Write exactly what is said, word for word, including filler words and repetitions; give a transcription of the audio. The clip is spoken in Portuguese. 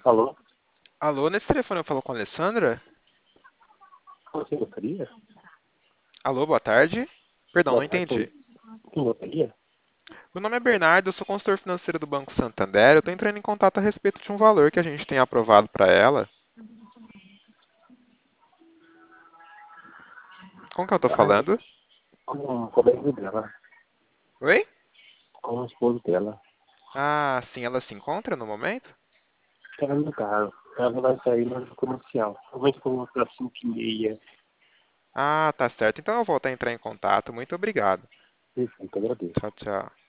Alô? Alô, nesse telefone eu falo com a Alessandra? Você gostaria? Alô, boa tarde. Perdão, Boa não tarde, quem entendi. quem gostaria? Meu nome é Bernardo, eu sou consultor financeiro do Banco Santander. Eu estou entrando em contato a respeito de um valor que a gente tem aprovado para ela. Com que eu estou Ah, é falando? com um colega dela, Oi? com o esposo dela. Ah, sim, ela se encontra no momento? Ela no carro. Ela vai sair no comercial. Somente por para cinco e meia. Ah, tá certo. Então eu volto a entrar em contato. Muito obrigado. Perfeito, agradeço. Tchau, tchau.